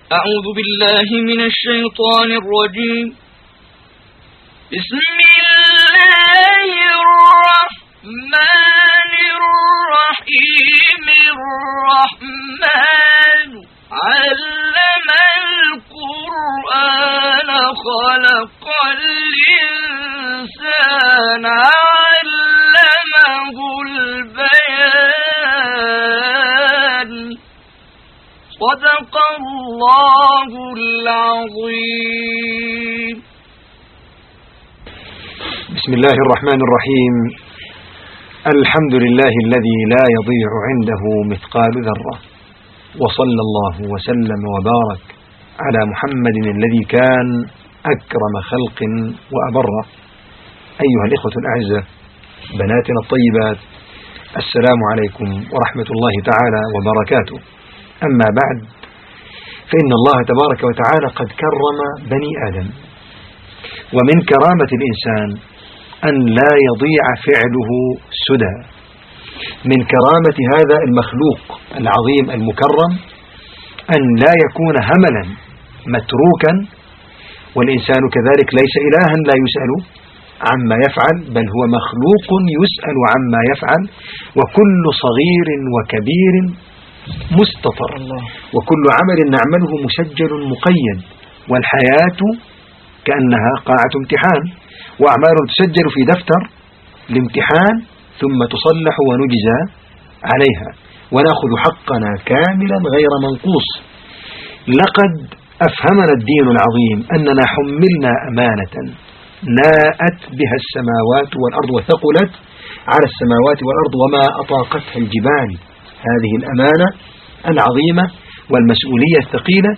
أعوذ بالله من الشيطان الرجيم. بسم الله الرحمن الرحيم. الرحمن علم القرآن خلق الإنسان علمه البيان. صدق الله العظيم. بسم الله الرحمن الرحيم. الحمد لله الذي لا يضيع عنده مثقال ذرة، وصلى الله وسلم وبارك على محمد الذي كان أكرم خلق وأبر. أيها الإخوة الأعزة، بناتنا الطيبات، السلام عليكم ورحمة الله تعالى وبركاته. أما بعد، فإن الله تبارك وتعالى قد كرم بني آدم، ومن كرامة الإنسان أن لا يضيع فعله سدى. من كرامة هذا المخلوق العظيم المكرم أن لا يكون هملا متروكا، والإنسان كذلك ليس إلها لا يسأل عما يفعل، بل هو مخلوق يسأل عما يفعل، وكل صغير وكبير مستطر، وكل عمل نعمله مسجل مقيد. والحياة كأنها قاعة امتحان، وأعمال تسجل في دفتر الامتحان ثم تصلح ونجزى عليها، ونأخذ حقنا كاملا غير منقوص. لقد أفهمنا الدين العظيم أننا حملنا أمانة ناءت بها السماوات والأرض، وثقلت على السماوات والأرض وما أطاقتها الجبال. هذه الأمانة العظيمة والمسؤولية الثقيلة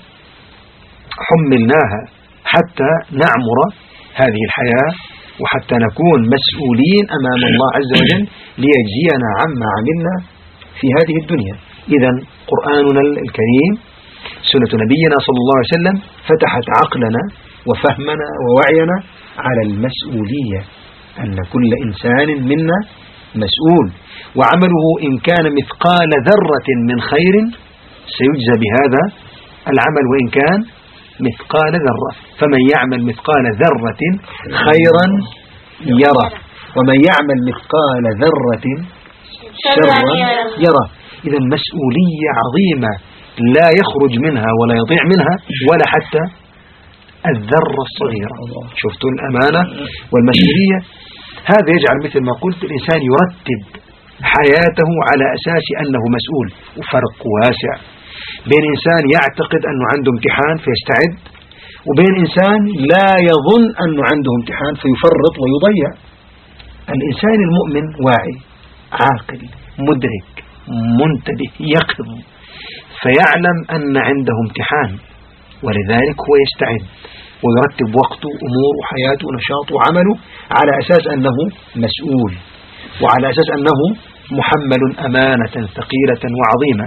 حملناها حتى نعمر هذه الحياة، وحتى نكون مسؤولين أمام الله عز وجل ليجزينا عما عملنا في هذه الدنيا. إذن قرآننا الكريم، سنة نبينا صلى الله عليه وسلم، فتحت عقلنا وفهمنا ووعينا على المسؤولية، أن كل إنسان منا مسؤول، وعمله إن كان مثقال ذرة من خير سيجزى بهذا العمل، وإن كان مثقال ذرة. فمن يعمل مثقال ذرة خيرا يره، ومن يعمل مثقال ذرة شرا يره. إذا مسؤولية عظيمة لا يخرج منها ولا يضيع منها ولا حتى الذرة الصغيرة. شفتوا الأمانة والمسؤولية؟ هذا يجعل مثل ما قلت الإنسان يرتب حياته على أساس أنه مسؤول. وفرق واسع بين إنسان يعتقد أنه عنده امتحان فيستعد، وبين إنسان لا يظن أنه عنده امتحان فيفرط ويضيع. الإنسان المؤمن واعي عاقل مدرك منتبه يقظ، فيعلم أن عنده امتحان، ولذلك هو يستعد ويرتب وقته أمور وحياته ونشاطه وعمله على أساس أنه مسؤول، وعلى أساس أنه محمل أمانة ثقيلة وعظيمة.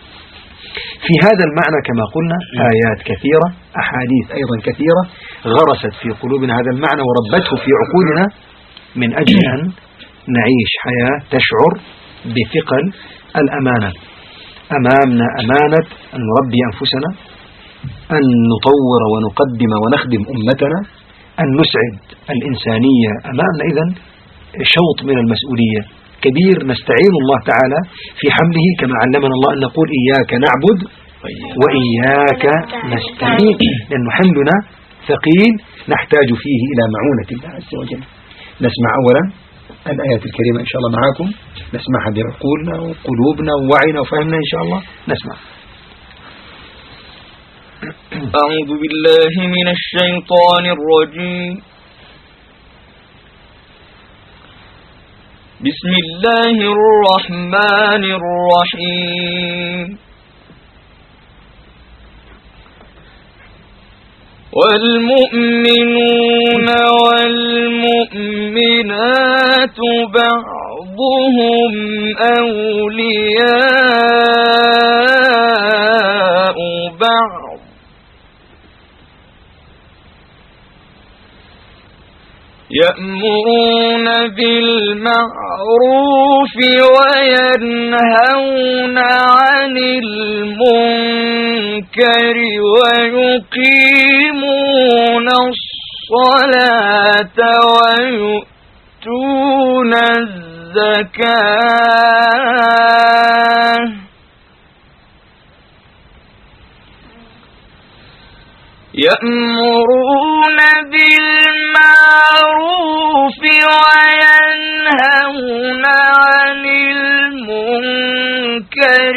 في هذا المعنى كما قلنا آيات كثيرة، أحاديث أيضا كثيرة غرست في قلوبنا هذا المعنى وربته في عقولنا، من أجل أن نعيش حياة تشعر بثقل الأمانة. أمامنا أمانة أن نربي أنفسنا، أن نطور ونقدم ونخدم أمتنا، أن نسعد الإنسانية. أمامنا إذن شوط من المسؤولية كبير نستعين الله تعالى في حمله، كما علمنا الله أن نقول إياك نعبد وإياك نستعين، لأن حملنا ثقيل نحتاج فيه إلى معونة الله عز وجل. نسمع أولا الآيات الكريمة إن شاء الله معاكم، نسمعها بعقولنا وقلوبنا ووعينا وفهمنا إن شاء الله. نسمع. أعوذ بالله من الشيطان الرجيم. بسم الله الرحمن الرحيم. والمؤمنون والمؤمنات بعضهم أولياء بعض يأمرون بالمعروف وينهون عن المنكر ويقيمون الصلاة ويؤتون الزكاة يأمرون بالمعروف وينهون عن المنكر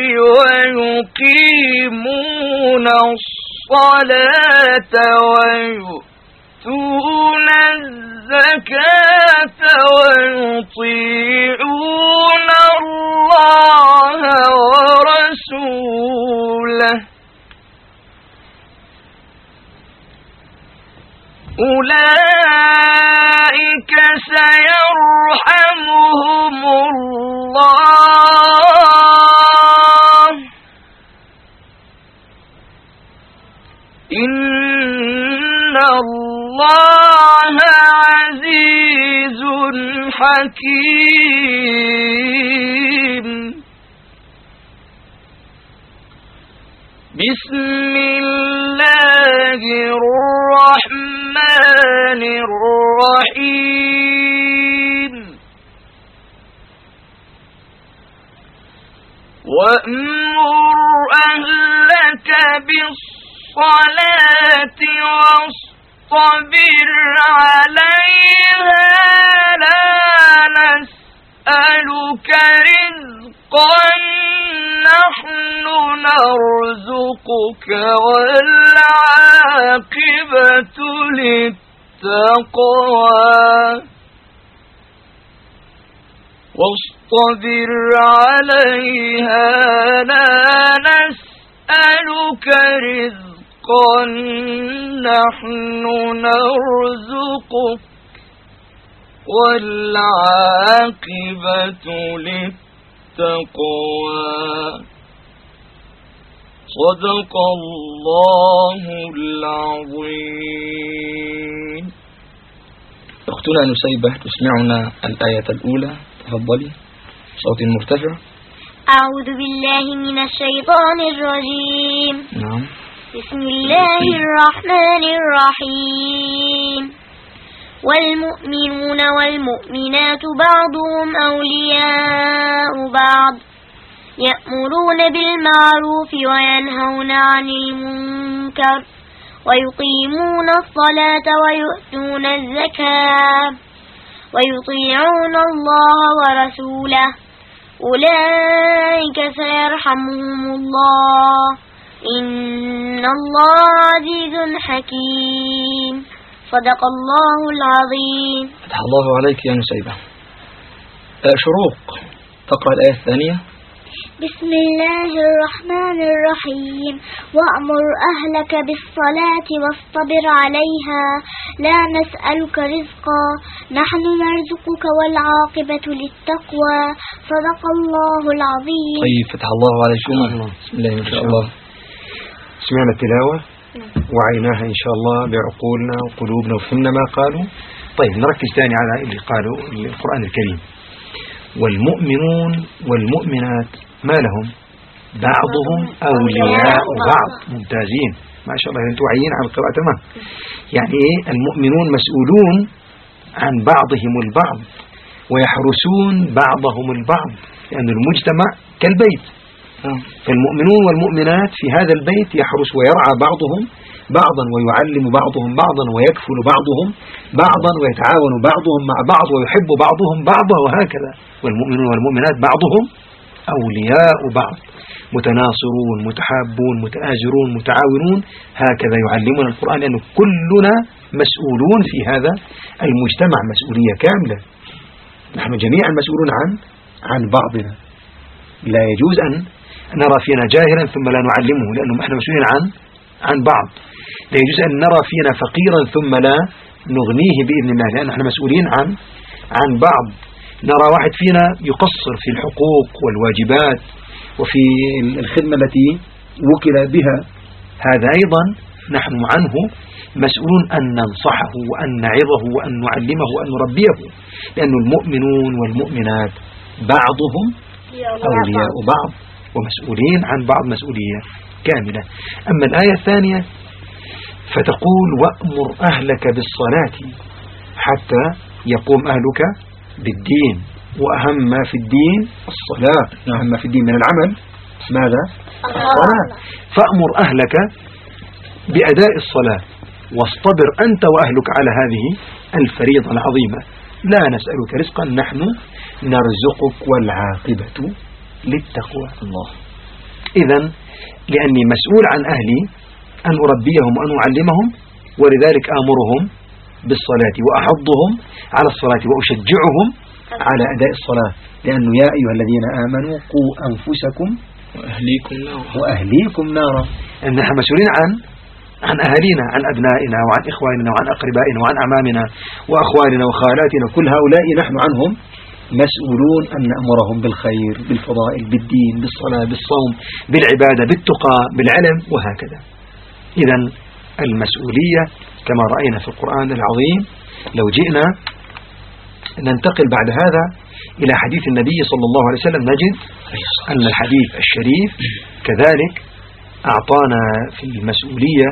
ويقيمون الصلاة ويؤتون الزكاة ويطيعون الله ورسوله أولئك سيرحمهم الله إن الله عزيز حكيم بسم الله الرحمن الرحيم وأمر أهلك بالصلاة واصطبر عليها لا نسألك رزقا نحن نرزقك والعاقبة للتقوى واصطبر عليها لا نسألك رزقا نحن نرزقك والعاقبة للتقوى صدق الله العظيم. أختنا نسيبة تسمعنا الآية الأولى، تفضلي صوت مرتفع. أعوذ بالله من الشيطان الرجيم. نعم. بسم الله الرحمن الرحيم. والمؤمنون والمؤمنات بعضهم أولياء بعض يأمرون بالمعروف وينهون عن المنكر ويقيمون الصلاة ويؤتون الزكاة ويطيعون الله ورسوله أولئك سيرحمهم الله إن الله عزيز حكيم صدق الله العظيم. فتح الله عليك يا نسيبة. شروق تقرأ الآية الثانية. بسم الله الرحمن الرحيم وأمر أهلك بالصلاة واصطبر عليها لا نسألك رزقا نحن نرزقك والعاقبة للتقوى صدق الله العظيم. طيب فتح الله عليك. بسم الله ما شاء الله. سمعنا التلاوة وعيناها إن شاء الله بعقولنا وقلوبنا وفهمنا ما قالوا. طيب نركز ثاني على اللي قالوا القرآن الكريم. والمؤمنون والمؤمنات ما لهم؟ بعضهم أولياء بعض. ممتازين ما شاء الله، أنتم واعيين على القراءة تمام. يعني إيه؟ المؤمنون مسؤولون عن بعضهم البعض ويحرسون بعضهم البعض، لأن المجتمع كالبيت، فالمؤمنون والمؤمنات في هذا البيت يحرس ويرعى بعضهم بعضا ويعلم بعضهم بعضا ويكفل بعضهم بعضا ويتعاون بعضهم مع بعض ويحب بعضهم بعضا وهكذا. والمؤمنون والمؤمنات بعضهم أولياء بعض، متناصرون متحابون متآزرون متعاونون، هكذا يعلمنا القرآن لأن كلنا مسؤولون في هذا المجتمع مسؤولية كاملة. نحن جميعا مسؤولون عن بعضنا. لا يجوز أن نرى فينا جاهلا ثم لا نعلمه، لأنه احنا مسؤولين عن بعض. لا يجوز أن نرى فينا فقيرا ثم لا نغنيه بإذن الله، لأن احنا مسؤولين عن بعض. نرى واحد فينا يقصر في الحقوق والواجبات وفي الخدمة التي وكل بها، هذا أيضا نحن عنه مسؤولون أن ننصحه وأن نعظه وأن نعلمه وأن نربيه، لأن المؤمنون والمؤمنات بعضهم أولياء بعض ومسؤولين عن بعض مسؤولية كاملة. أما الآية الثانية فتقول وأمر أهلك بالصلاة حتى يقوم أهلك بالدين، وأهم ما في الدين الصلاة، أهم ما في الدين من العمل ماذا؟ الصلاة. فأمر أهلك بأداء الصلاة واصطبر أنت وأهلك على هذه الفريضة العظيمة. لا نسألك رزقا نحن نرزقك والعاقبة للتقوى. الله. إذن لأني مسؤول عن أهلي أن أربيهم وأن أعلمهم، ولذلك آمرهم بالصلاة وأحضهم على الصلاة وأشجعهم على أداء الصلاة، لأنه يا أيها الذين آمنوا قوا أنفسكم وأهليكم نارا. نحن مسؤولين عن أهلنا، عن أبنائنا وعن إخواننا وعن أقربائنا وعن أعمامنا وأخواننا وخالاتنا، كل هؤلاء نحن عنهم مسؤولون أن نأمرهم بالخير، بالفضائل، بالدين، بالصلاة، بالصوم، بالعبادة، بالتقى، بالعلم، وهكذا. إذن المسؤولية كما رأينا في القرآن العظيم. لو جئنا ننتقل بعد هذا إلى حديث النبي صلى الله عليه وسلم نجد أن الحديث الشريف كذلك أعطانا في المسؤولية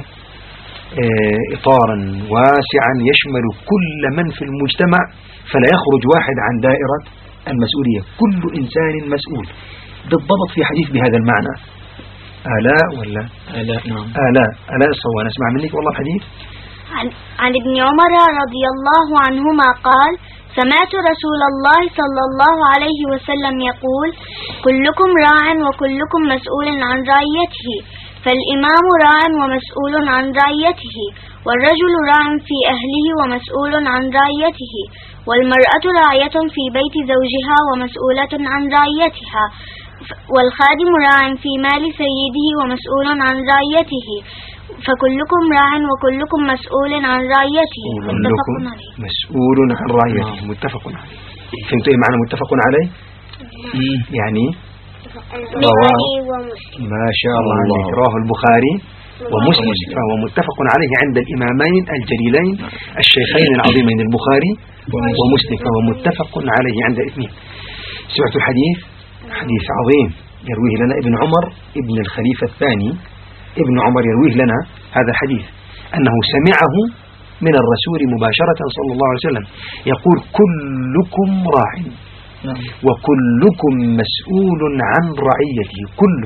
إطارا واسعا يشمل كل من في المجتمع، فلا يخرج واحد عن دائرة المسؤولية. كل إنسان مسؤول بالضبط في حديث بهذا المعنى. آلاء ولا آلاء؟ نعم آلاء الصوان. اسمع منك والله الحديث. عن ابن عمر رضي الله عنهما قال: سمعت رسول الله صلى الله عليه وسلم يقول: كلكم راع وكلكم مسؤول عن رعيته، فالإمام راع ومسؤول عن رعيته، والرجل راع في أهله ومسؤول عن رعيته، والمرأة راعية في بيت زوجها ومسؤولة عن رعيتها، والخادم راع في مال سيده ومسؤول عن رعيته، فكلكم راع وكلكم مسؤول عن رعيته. متفق عليه. مسؤول عن رعيته. متفق عليه. فهمتوا ايه معنى متفق عليه؟ يعني ما شاء الله عليك، رواه البخاري ومسلم، فهو متفق عليه عند الإمامين الجليلين الشيخين العظيمين البخاري ومسلم، فهو متفق عليه عند الاثنين. سمعت الحديث؟ حديث عظيم يرويه لنا ابن عمر ابن الخليفة الثاني. ابن عمر يرويه لنا هذا الحديث أنه سمعه من الرسول مباشرة صلى الله عليه وسلم يقول: كلكم راع وكلكم مسؤول عن رعيته.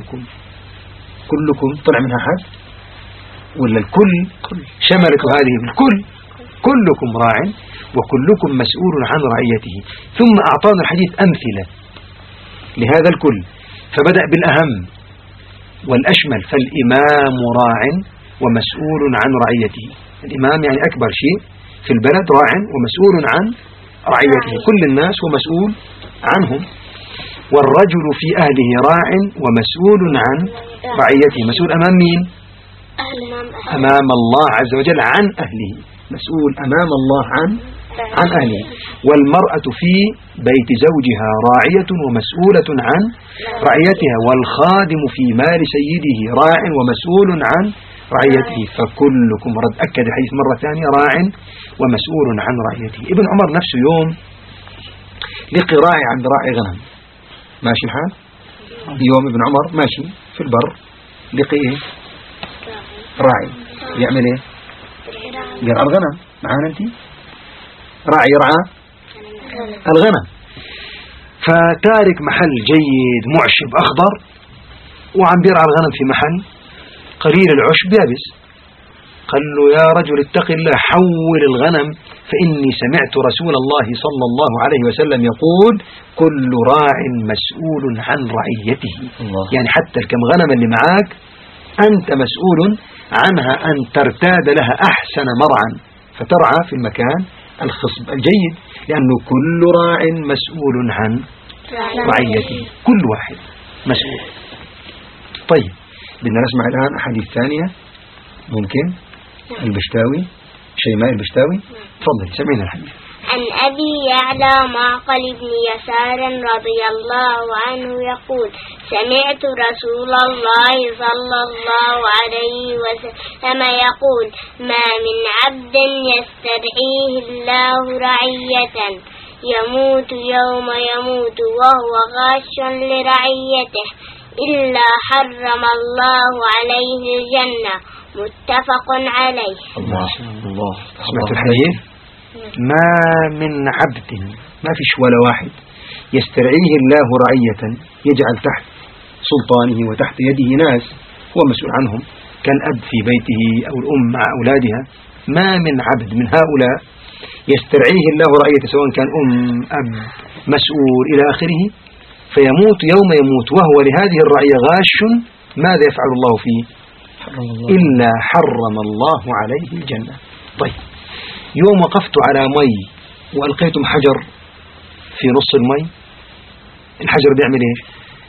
كلكم طلع منها حد ولا الكل شملت هذه الكل؟ كلكم راع وكلكم مسؤول عن رعيته. ثم أعطانا الحديث أمثلة لهذا الكل، فبدأ بالأهم والأشمل: فالإمام راع ومسؤول عن رعيته. الإمام يعني أكبر شيء في البلد، راع ومسؤول عن رعيته، كل الناس ومسؤول عنهم. والرجل في أهله راع ومسؤول عن رعيته. مسؤول أمام مين؟ أمام الله عز وجل عن أهله، مسؤول أمام الله عن أهله. والمرأة في بيت زوجها راعية ومسؤولة عن رعيتها، والخادم في مال سيده راع ومسؤول عن رعيته، فكلكم، رد أكد الحديث مرة ثانية، راع ومسؤول عن رعيته. ابن عمر نفسه يوم لقي راعي عند راعي غنم، ماشي الحال، يوم ابن عمر ماشي في البر لقي ايه؟ راعي يعمل ايه؟ يرعى الغنم. معانا انتي؟ راعي يرعى الغنم، فتارك محل جيد معشب أخضر وعم بيرعى الغنم في محل قليل العشب يابس. قال له: يا رجل اتق الله، حول الغنم، فإني سمعت رسول الله صلى الله عليه وسلم يقول: كل راع مسؤول عن رعيته. يعني حتى الكم غنم اللي معاك أنت مسؤول عنها، أن ترتاد لها أحسن مرعا فترعى في المكان الخصب الجيد، لأنه كل راع مسؤول عن رعيته، كل واحد مسؤول. طيب بدنا نسمع الآن أحاديث ثانية. ممكن البشتاوي، شيماء البشتاوي، تفضل سمعنا الحديث. عن أبي يعلى معقل بن يسار رضي الله عنه يقول سمعت رسول الله صلى الله عليه وسلم يقول ما من عبد يسترعيه الله رعية يموت يوم يموت وهو غاش لرعيته إلا حرم الله عليه الجنة متفق عليه. الله الله. سمعت الحديث؟ ما من عبد، ما فيش ولا واحد يسترعيه الله رعية، يجعل تحت سلطانه وتحت يده ناس هو مسؤول عنهم كالأب في بيته أو الأم مع أولادها. ما من عبد من هؤلاء يسترعيه الله رعية، سواء كان أم أب مسؤول إلى آخره، فيموت يوم يموت وهو لهذه الرعية غاش، ماذا يفعل الله فيه؟ إلا حرم الله عليه الجنة. طيب، يوم وقفت على مي وألقيتم حجر في نص المي، الحجر بيعمل إيش؟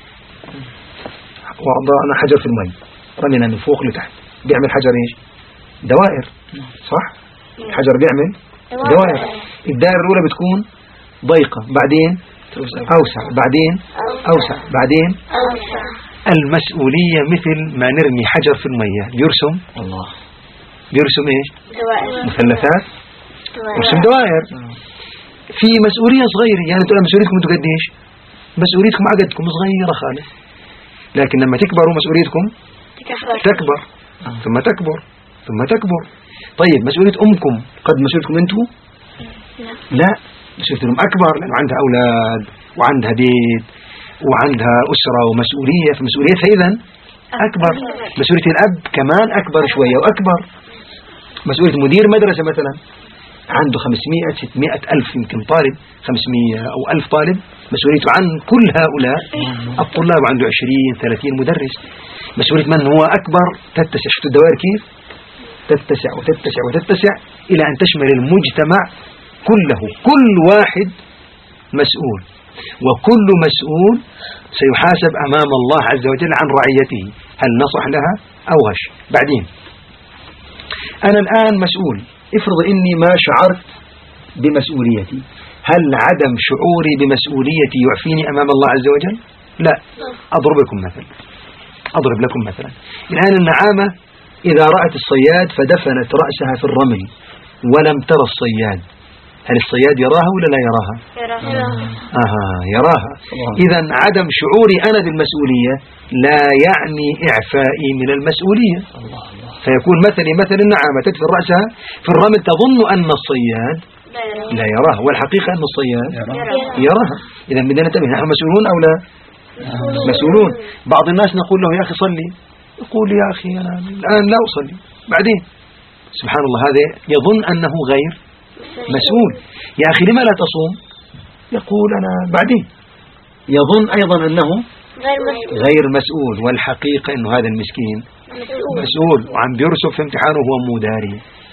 وضعنا حجر في المي، رمينا من فوق لتحت، بيعمل حجر إيش؟ دوائر، صح؟ الحجر بيعمل دوائر. الدائرة الأولى بتكون ضيقة، بعدين أوسع، بعدين أوسع، بعدين أوسع. المسؤولية مثل ما نرمي حجر في المية، بيرسم الله، بيرسم إيش؟ دوائر، مثلثات، يرسم دوائر. في مسؤولية صغيرة، يعني تقول مسؤوليتكم انتوا قد إيش؟ مسؤوليتكم عقدكم صغيرة خالص، لكن لما تكبروا مسؤوليتكم تكبر، ثم تكبر، ثم تكبر. طيب، مسؤولية أمكم قد مسؤوليتكم أنتوا؟ لا، مسؤوليتهم أكبر، لأنه عندها أولاد وعندها بيت وعندها أسرة ومسؤولية، فمسؤوليتها إذن أكبر. مسؤولية الأب كمان أكبر شوية وأكبر. مسؤولية مدير مدرسة مثلا عنده 500 600 ألف يمكن طالب، 500 أو 1000 طالب، مسؤوليته عن كل هؤلاء الطلاب، عنده 20 30 مدرس. مسؤولية من هو أكبر تتسع، شفتوا الدوائر كيف تتسع وتتسع وتتسع إلى أن تشمل المجتمع كله. كل واحد مسؤول، وكل مسؤول سيحاسب أمام الله عز وجل عن رعيته، هل نصح لها أو غش. بعدين أنا الآن مسؤول، افرض إني ما شعرت بمسؤوليتي، هل عدم شعوري بمسؤوليتي يعفيني أمام الله عز وجل؟ لا. أضرب لكم مثلا. الآن النعامة إذا رأت الصياد فدفنت رأسها في الرمل ولم ترى الصياد، هل الصياد يراها ولا لا يراها؟ يراها. إذا عدم شعوري أنا بالمسؤولية لا يعني إعفائي من المسؤولية. فيكون مثلي مثل النعامة تدفن رأسها في الرمل تظن أن الصياد لا يراها، والحقيقة أن الصياد يراها. إذا بدنا ننتبه، نحن مسؤولون أو لا؟ مسؤولون. بعض الناس نقول له يا أخي صلي، يقول يا أخي أنا الآن لا أصلي، بعدين سبحان الله هذا يظن أنه غير مسؤول. يا أخي لما لا تصوم؟ يقول أنا بعدين، يظن أيضا أنه غير مسؤول، والحقيقة أنه هذا المسكين مسؤول وعم بيرسب في امتحانه وهو مو داري.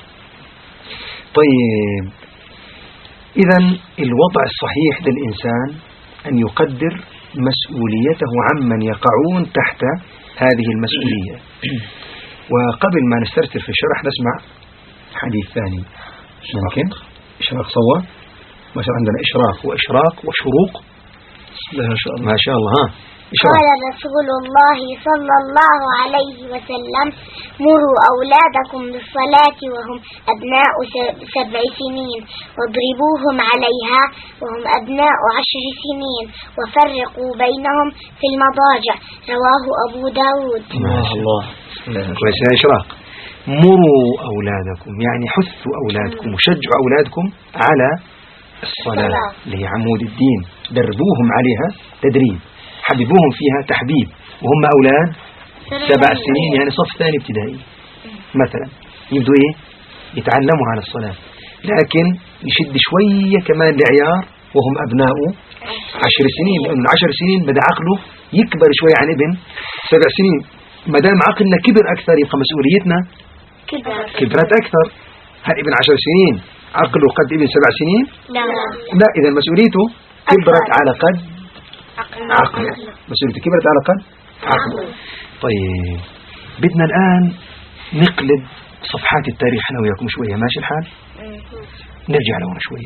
طيب، إذا الوضع الصحيح للإنسان أن يقدر مسؤوليته عمن يقعون تحت هذه المسؤولية. وقبل ما نسترسل في الشرح نسمع حديث ثاني ممكن. إشراق صور، ما شاء عندنا إشراق وإشراق وشروق، ما شاء الله. قال رسول الله صلى الله عليه وسلم مروا أولادكم بالصلاة وهم أبناء 7 سنين واضربوهم عليها وهم أبناء 10 سنين وفرقوا بينهم في المضاجع، رواه أبو داود. الله كويس يا إشراق. مروا أولادكم يعني حثوا أولادكم وشجعوا أولادكم على الصلاة اللي هي عمود الدين، دربوهم عليها تدريب، حببوهم فيها تحبيب، وهم أولاد 7 سنين يعني صف ثاني ابتدائي مثلا، يبدو إيه يتعلموا على الصلاة، لكن يشد شوية كمان لعيار وهم أبناء 10 سنين، لأن 10 سنين بدأ عقله يكبر شوية عن ابن 7 سنين. ما دام عقلنا كبر أكثر يبقى مسؤوليتنا كبرت أكثر. هل ابن 10 سنين عقله قد ابن 7 سنين؟ لا، إذا مسؤوليته كبرت على قد عقله، مسؤوليته كبرت على قد عقله. طيب، بدنا الآن نقلب صفحات التاريخ أنا وياكم شوية، ماشي الحال؟ نرجع لورا شوية.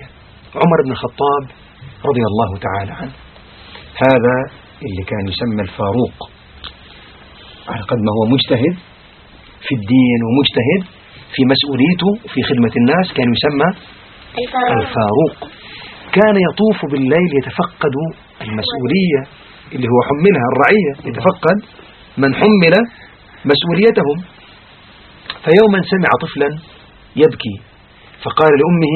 عمر بن الخطاب رضي الله تعالى عنه، هذا اللي كان يسمى الفاروق، على قد ما هو مجتهد في الدين ومجتهد في مسؤوليته في خدمة الناس كان يسمى الفاروق. كان يطوف بالليل يتفقد المسؤولية اللي هو حملها الرعية، يتفقد من حمل مسؤوليتهم. فيوما سمع طفلا يبكي فقال لأمه: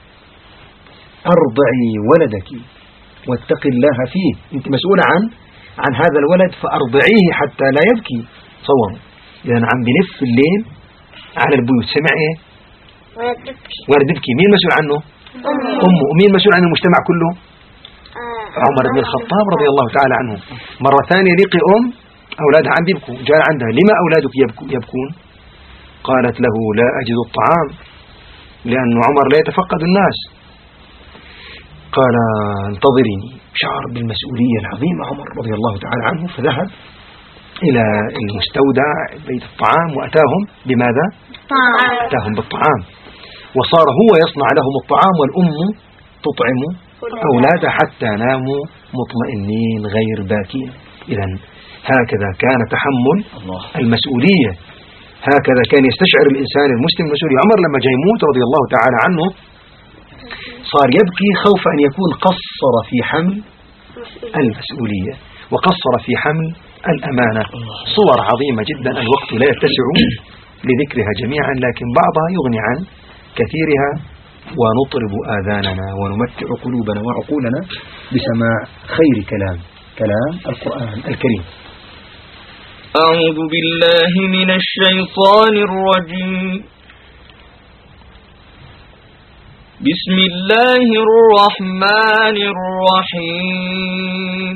أرضعي ولدك واتق الله فيه، أنت مسؤولة عن هذا الولد فأرضعيه حتى لا يبكي. تصوروا، إذا عم بلف الليل على البيوت، سمع إيه؟ ولد يبكي. مين مسؤول عنه؟ أمه. ومين مسؤول عن المجتمع كله؟ عمر بن الخطاب رضي الله تعالى عنه. مرة ثانية لقي أولادها عم يبكوا، جاء عندها: لما أولادك يبكون؟ قالت له: لا أجد الطعام، لأن عمر لا يتفقد الناس. قال: انتظريني. شعر بالمسؤولية العظيمة عمر رضي الله تعالى عنه، فذهب إلى المستودع بيت الطعام وأتاهم بماذا؟ أتاهم بالطعام، وصار هو يصنع لهم الطعام والأم تطعم أولادها حتى ناموا مطمئنين غير باكين. إذا هكذا كان تحمل المسؤولية، هكذا كان يستشعر الإنسان المسلم المسؤولية. عمر لما جاء يموت رضي الله تعالى عنه صار يبكي خوف أن يكون قصر في حمل المسؤولية وقصر في حمل الأمانة. صور عظيمة جدا، الوقت لا يتسع لذكرها جميعا، لكن بعضها يغني عن كثيرها، ونطرب آذاننا ونمتع قلوبنا وعقولنا بسماع خير كلام القرآن الكريم. أعوذ بالله من الشيطان الرجيم. بسم الله الرحمن الرحيم.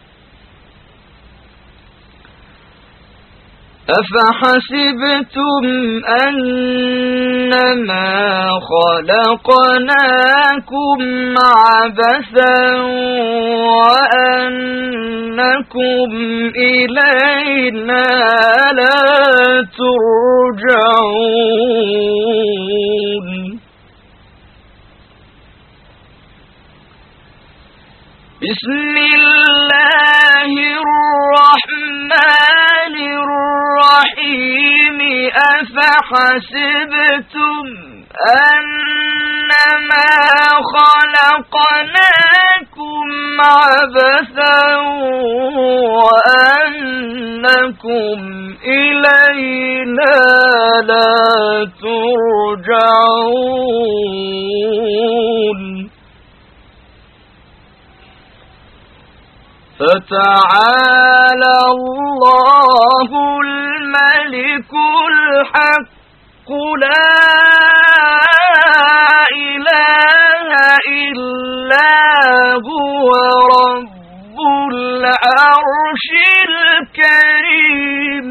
أفحسبتم أنما خلقناكم عبثا وأنكم إلينا لا ترجعون. بسم الله الرحمن الرحيم. أفحسبتم أنما خلقناكم عبثا وأنكم إلينا لا ترجعون. فتعالى الله الملك الحق لا إله إلا هو رب العرش الكريم.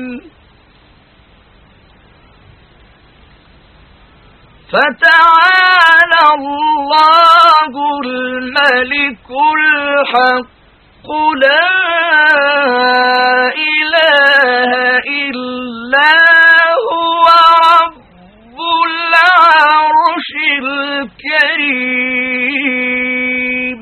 فتعالى الله الملك الحق لا إله إلا هو رب العرش الكريم.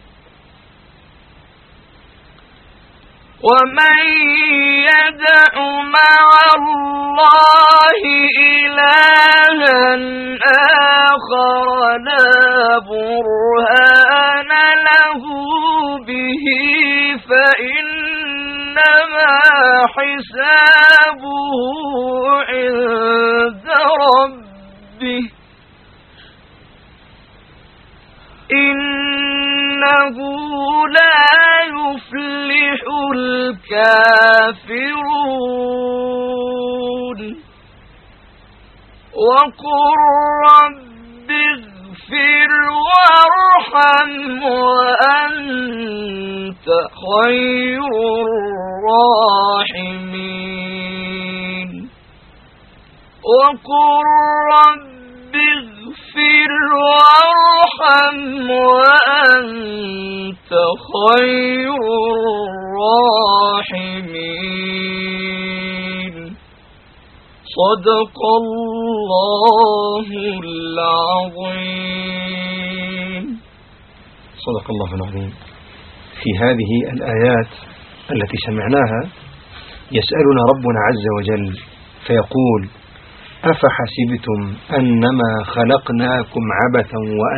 ومن يدع مع الله إلها آخر لا برهان له به فإنما حسابه عند ربه إنه لا يفلح الكافرون. وقل رب اغفر وارحم وأنت خير الراحمين. وقل رب اغفر وارحم وأنت خير الراحمين. صدق الله العظيم. صدق الله العظيم. في هذه الآيات التي سمعناها يسألنا ربنا عز وجل فيقول: أفحسبتم أنما خلقناكم عبثا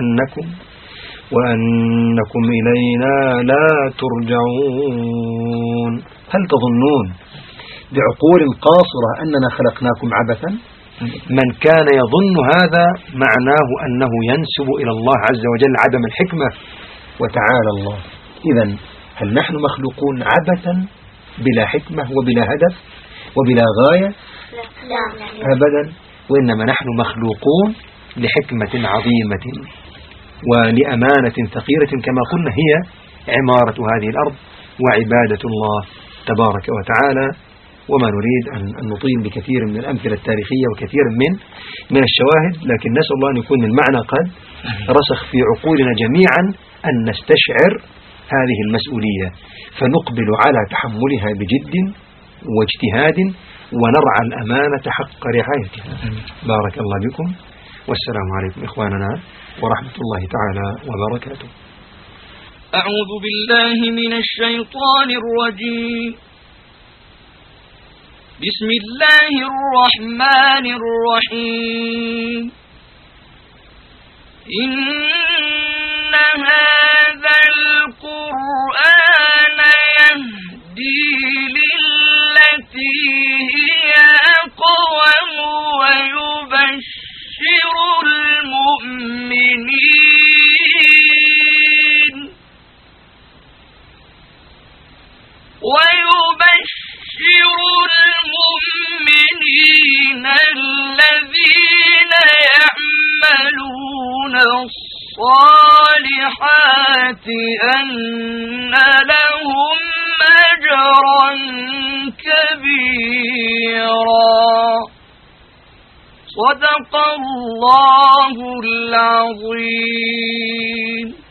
وأنكم إلينا لا ترجعون. هل تظنون بعقول قاصرة أننا خلقناكم عبثا؟ من كان يظن هذا معناه أنه ينسب إلى الله عز وجل عدم الحكمة. وتعالى الله. إذن هل نحن مخلوقون عبثا بلا حكمة وبلا هدف وبلا غاية؟ لا. أبدا، وإنما نحن مخلوقون لحكمة عظيمة ولأمانة ثقيلة كما قلنا، هي عمارة هذه الأرض وعبادة الله تبارك وتعالى. وما نريد أن نطيل بكثير من الأمثلة التاريخية وكثير من الشواهد، لكن نسأل الله أن يكون المعنى قد رسخ في عقولنا جميعا، أن نستشعر هذه المسؤولية فنقبل على تحملها بجد واجتهاد ونرعى الأمانة حق رعايتها. بارك الله بكم، والسلام عليكم إخواننا ورحمة الله تعالى وبركاته. أعوذ بالله من الشيطان الرجيم. بسم الله الرحمن الرحيم. إن هذا القرآن يهدي للتي هي أقوم ويبشر المؤمنين الذين يعملون الصالحات أن لهم أجرا كبيرا. صدق الله العظيم.